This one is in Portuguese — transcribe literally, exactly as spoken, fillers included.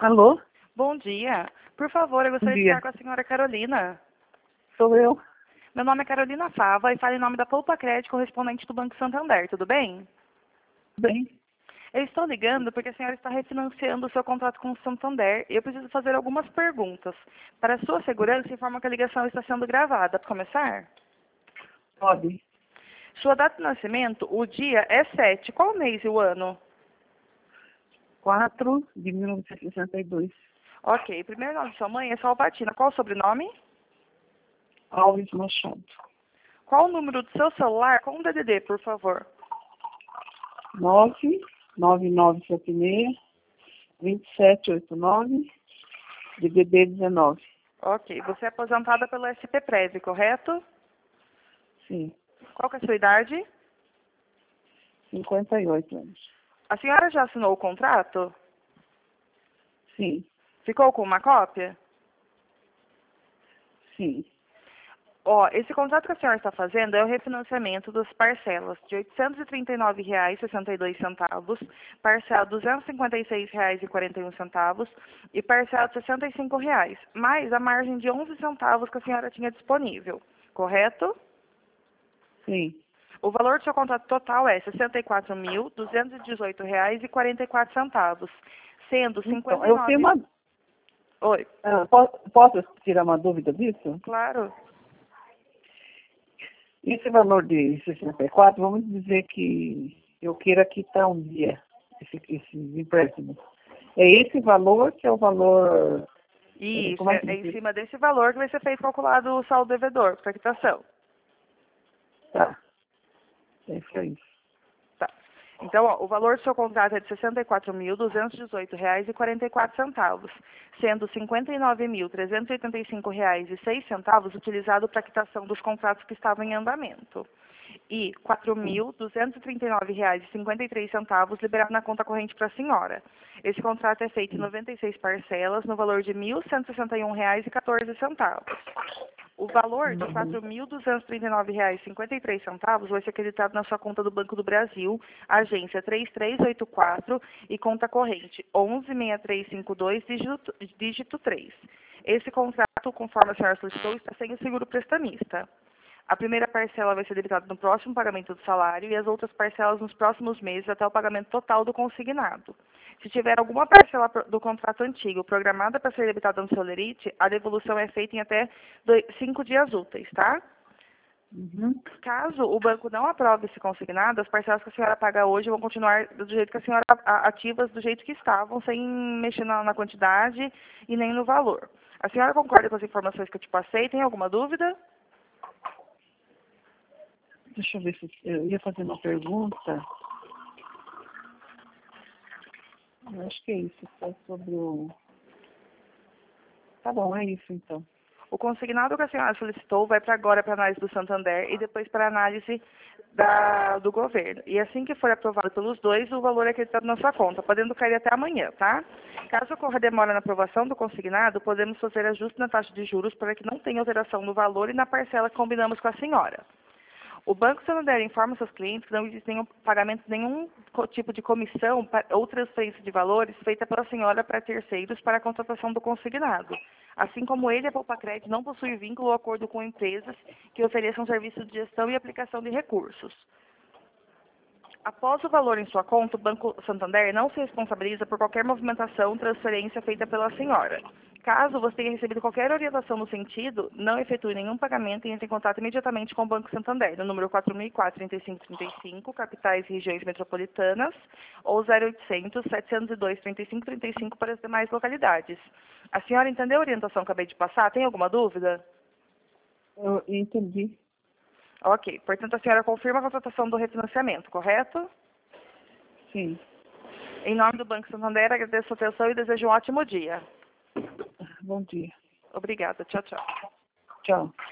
Alô? Bom dia. Por favor, eu gostaria de falar com a senhora Carolina. Sou eu. Meu nome é Carolina Fava e falo em nome da Poupa Crédito, correspondente do Banco Santander. Tudo bem? Bem, Eu estou ligando porque a senhora está refinanciando o seu contrato com o Santander e eu preciso fazer algumas perguntas. Para sua segurança, informa que a ligação está sendo gravada. Para começar? pode. Sua data de nascimento, o dia é sete. Qual o mês e o ano? quatro de mil novecentos e sessenta e dois. Ok. Primeiro nome de sua mãe é Salvatina. Qual o sobrenome? Alves Machado. Qual o número do seu celular com o D D D, por favor? nove nove nove sete seis dois sete oito nove D D D dezenove. Ok. Você é aposentada pelo S P Prev, correto? Sim. Qual que é a sua idade? cinquenta e oito anos. A senhora já assinou o contrato? Sim. Ficou com uma cópia? Sim. Ó, esse contrato que a senhora está fazendo é o refinanciamento das parcelas de oitocentos e trinta e nove reais e sessenta e dois centavos, parcela de duzentos e cinquenta e seis reais e quarenta e um centavos e parcela de sessenta e cinco reais, mais a margem de onze centavos que a senhora tinha disponível, correto? Sim. O valor do seu contrato total é sessenta e quatro mil, duzentos e dezoito reais e quarenta e quatro centavos, sendo Então, cinquenta e eu tenho nove... uma... Oi, ah, posso, posso tirar uma dúvida disso? claro. Esse valor de sessenta e quatro, vamos dizer que eu queira quitar um dia esse, esse empréstimo. É esse valor que é o valor... eh, Isso, Como é é, que é em diz? cima desse valor que vai ser feito calculado o saldo devedor para quitação. Tá. É isso aí. Tá. Então, ó, o valor do seu contrato é de sessenta e quatro mil, duzentos e dezoito reais e quarenta e quatro centavos, sendo cinquenta e nove mil, trezentos e oitenta e cinco reais e seis centavos utilizado para quitação dos contratos que estavam em andamento. E quatro mil, duzentos e trinta e nove reais e cinquenta e três centavos liberado na conta corrente para a senhora. Esse contrato é feito em noventa e seis parcelas no valor de mil cento e sessenta e um reais e quatorze centavos. O valor de quatro mil duzentos e trinta e nove reais e cinquenta e três centavos vai ser acreditado na sua conta do Banco do Brasil, agência três três oito quatro e conta corrente um um seis três cinco dois, dígito, dígito três. Esse contrato, conforme a senhora solicitou, está sem o seguro prestamista. A primeira parcela vai ser debitada no próximo pagamento do salário e as outras parcelas nos próximos meses até o pagamento total do consignado. Se tiver alguma parcela do contrato antigo programada para ser debitada no seu lerite, a devolução é feita em até dois, cinco dias úteis, tá? Uhum. Caso o banco não aprove esse consignado, as parcelas que a senhora paga hoje vão continuar do jeito que a senhora a- ativas, do jeito que estavam, sem mexer na, na quantidade e nem no valor. A senhora concorda com as informações que eu te passei? Tem alguma dúvida? Deixa eu ver se eu ia fazer uma pergunta. Eu acho que é isso, só sobre o... Tá bom, é isso então. O consignado que a senhora solicitou vai para agora para análise do Santander e depois para análise da- do governo. E assim que for aprovado pelos dois, o valor é acreditado na sua conta, podendo cair até amanhã, tá? Caso ocorra demora na aprovação do consignado, podemos fazer ajuste na taxa de juros para que não tenha alteração no valor e na parcela que combinamos com a senhora. O Banco Santander informa seus clientes que não existe nenhum pagamento, nenhum co- tipo de comissão pa- ou transferência de valores feita pela senhora para terceiros para a contratação do consignado. Assim como ele, a Poupa Crédito não possui vínculo ou acordo com empresas que ofereçam serviços de gestão e aplicação de recursos. Após o valor em sua conta, o Banco Santander não se responsabiliza por qualquer movimentação ou transferência feita pela senhora. Caso você tenha recebido qualquer orientação no sentido, não efetue nenhum pagamento e entre em contato imediatamente com o Banco Santander, no número quatro mil e quatro, trinta e cinco trinta e cinco, capitais e regiões metropolitanas, ou zero oitocentos, setecentos e dois, trinta e cinco trinta e cinco para as demais localidades. A senhora entendeu a orientação que acabei de passar? Tem alguma dúvida? Eu entendi. Ok. Portanto, a senhora confirma a contratação do refinanciamento, correto? Sim. Em nome do Banco Santander, agradeço a sua atenção e desejo um ótimo dia. Bom dia. Obrigada. Tchau, tchau. Tchau.